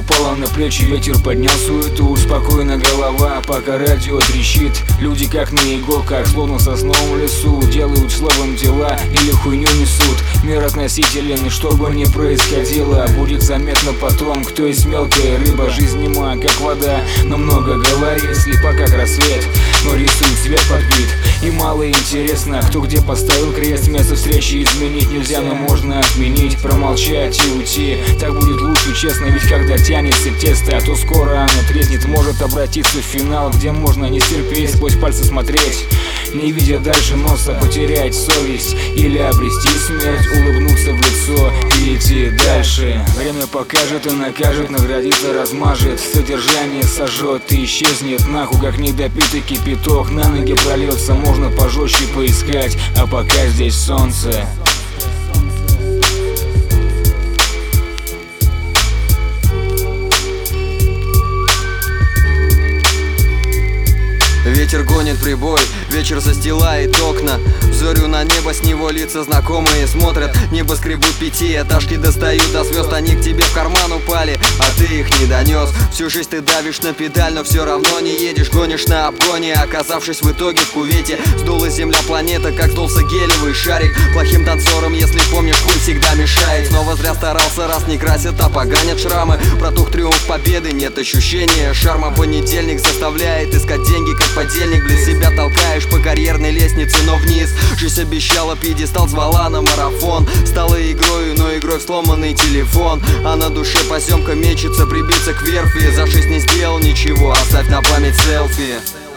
упала на плечи, ветер поднял суету. Спокойно голова, пока радио трещит. Люди как на иголках, словно в сосновом лесу. Делают словом дела или хуйню несут. Мир относителен, и что бы ни происходило, будет заметно потом, кто есть мелкая рыба. Жизнь нема, как вода, но много говорит. Слепа как рассвет, но рисует свет под бит. И мало интересно, кто где поставил крест. Место встречи изменить нельзя, но можно отменить. Промолчать и уйти, так будет лучше, честно. Ведь когда тянется тесто, то скоро оно треснет. Может обратиться в финал, где можно не стерпеть, сквозь пальцы смотреть, не видя дальше носа, потерять совесть или обрести смерть, улыбнуться в лицо и идти дальше. Время покажет и накажет, наградит и размажет. Содержание сожжет и исчезнет нахуй, как недопитый кипяток. На ноги прольется, можно пожестче поискать, а пока здесь солнце. Ветер гонит прибой, вечер застилает окна. Взорю на небо, с него лица знакомые смотрят. Небоскребут пятиэтажки, достают до звезд. Они к тебе в карман упали, а ты их не донес. Всю жизнь ты давишь на педаль, но все равно не едешь. Гонишь на обгоне, оказавшись в итоге в кувете. Сдулась земля планета, как сдулся гелевый шарик. Плохим танцором, если помнишь, хуй всегда мешает. Снова зря старался, раз не красят, а поганят шрамы. Протух триумф победы, нет ощущения шарма. Понедельник заставляет искать деньги, как подельник. Для себя толкаешь по карьерной лестнице, но вниз. Жизнь обещала, пьедестал звала на марафон. Стала игрою, но игрой в сломанный телефон. А на душе поземка мечется, прибиться к верфи. За 6 не сделал ничего, оставь на память селфи.